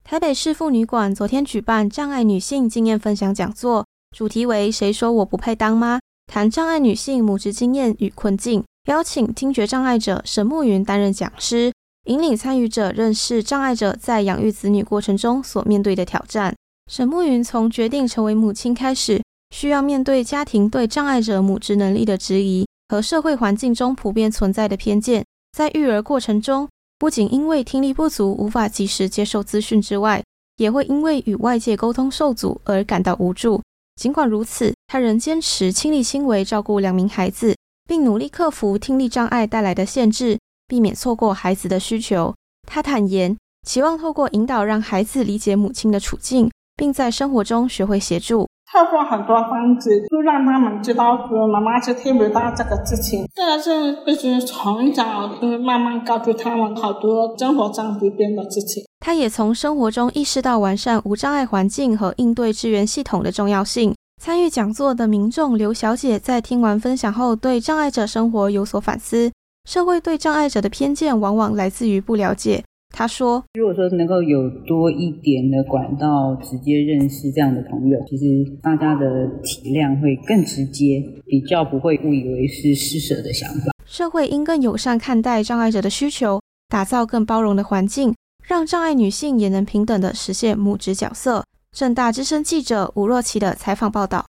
台北市妇女馆昨天举办障碍女性经验分享讲座，主题为谁说我不配当妈，谈障碍女性母职经验与困境，邀请听觉障碍者沈慕云担任讲师，引领参与者认识障碍者在养育子女过程中所面对的挑战。沈慕云从决定成为母亲开始，需要面对家庭对障碍者母职能力的质疑和社会环境中普遍存在的偏见。在育儿过程中，不仅因为听力不足无法及时接受资讯之外，也会因为与外界沟通受阻而感到无助。尽管如此，他仍坚持亲力亲为照顾2名孩子，并努力克服听力障碍带来的限制，避免错过孩子的需求。他坦言，期望透过引导让孩子理解母亲的处境，并在生活中学会协助。 透过很多方式就让他们知道说妈妈是听不到这个事情，这个是必须从小慢慢告诉他们好多生活上不便的事情。 他也从生活中意识到完善无障碍环境和应对支援系统的重要性。参与讲座的民众刘小姐在听完分享后，对障碍者生活有所反思。社会对障碍者的偏见往往来自于不了解。他说， 如果说能够有多一点的管道直接认识这样的朋友，其实大家的体谅会更直接，比较不会误以为是施舍的想法。 社会应更友善看待障碍者的需求，打造更包容的环境，让障碍女性也能平等地实现母职角色。政大资深记者吴若琪的采访报道。